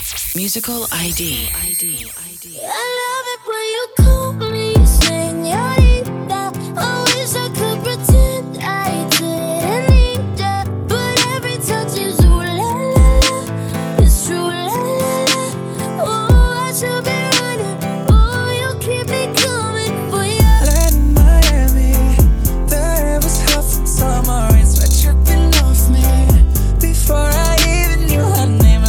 Musical ID. I love it when you call me señorita. I wish I could pretend I didn't need ya, but every touch is ooh la la la. It's true la la la. Oh, I should be running. Oh, you keep me coming for ya. Land in Miami, the air was hot from summer rain, sweat dripping off me. Before I even knew her name,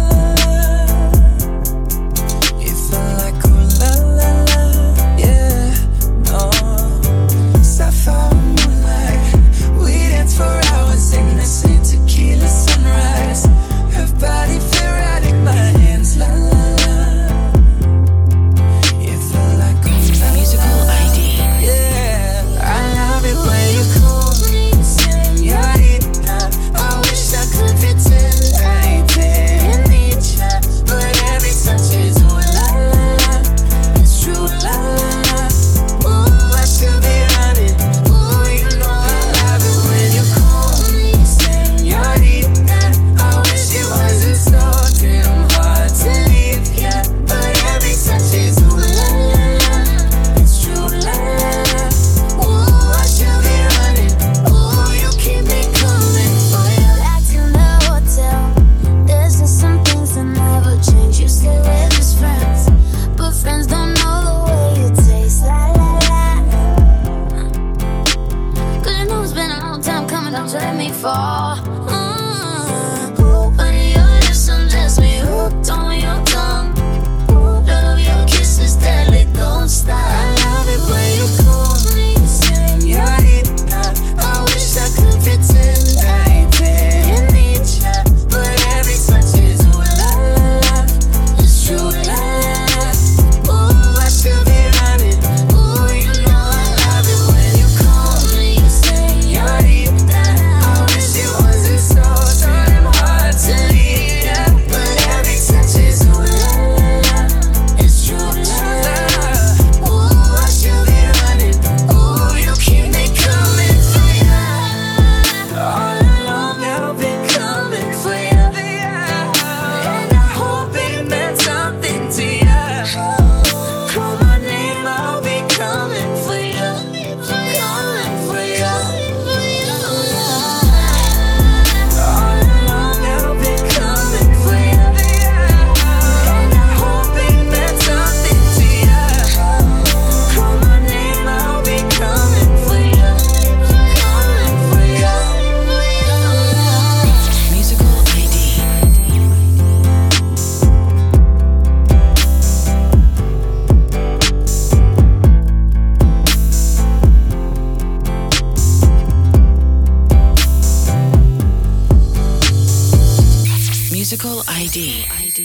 you felt like ooh la la la, yeah, no. Sapphire moonlight, we danced for hours in the same tequila sunrise. Her body fit right in my hands, la la la. You felt like ooh la la. Musical ID. Yeah, I love it when you call me señorita. I wish I could pretend I didn't need ya, but every touch is ooh la la la. It's true la la la. Ooh, I should be running. Ooh, you know I love it when you call me señorita. I wish it wasn't so damn hard to leave ya, but every touch is ooh la la la. It's true la la la. Ooh, I should be running. Ooh, you keep me coming for ya. Back to the hotel. There's just some things that never change. You say we're just friends, but friends don't know the way you taste. La la la. 'Cause you know it's been a long time coming, don't you let me fall. But your lips undress me, hooked on your tongue. Love your kisses deadly, don't stop. I love it when you call me señorita. I wish I could pretend I didn't need ya, but every touch is ooh la la la. It's true la la la. Ooh, I should be running. Ooh, you know I love it when you call me señorita. I wish it wasn't so damn hard to leave ya, but every touch is ooh la la la. It's true la la la. Ooh, I should be running. Ooh, you keep me coming for ya. All along I've been coming for ya, and I hope it meant something to ya. Call my name, I'll be coming for ya, coming for ya. All along I've been coming for ya, and I hope it meant something to ya. Call my name, I'll be coming for ya, coming for ya. Musical ID. Musical ID.